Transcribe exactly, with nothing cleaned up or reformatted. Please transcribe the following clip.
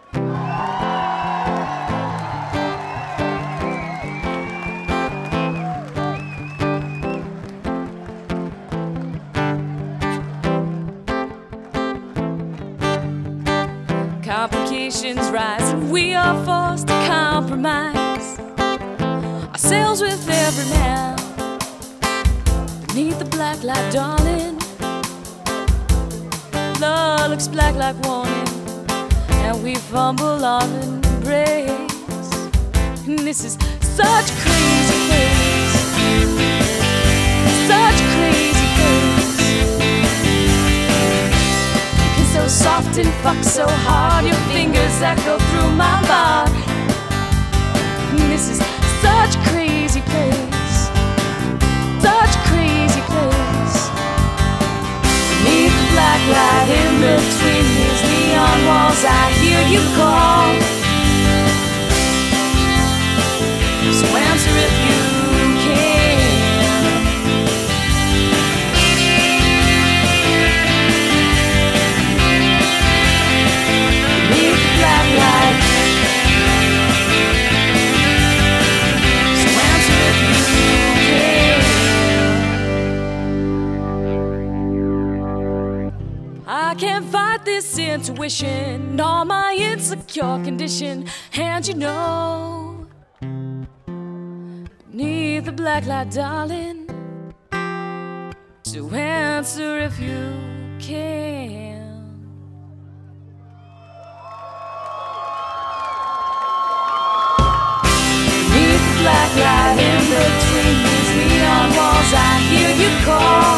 Complications rise and we are forced to compromise ourselves with every man beneath the black light, darling. Love looks black like warning, and we fumble our embrace. And this is such a crazy place, such a crazy place. You kiss so soft and fuck so hard, your fingers echo through my body. And this is such a crazy place, such a crazy place. Beneath the black light, in between these neon walls, I hear you call. So answer if you can. Beneath the black light, so answer if you can. I can't fight this intuition, all my insecure condition, and you know, beneath the black light, darling, so answer if you can. Beneath the black light, in between these neon walls, I hear you call.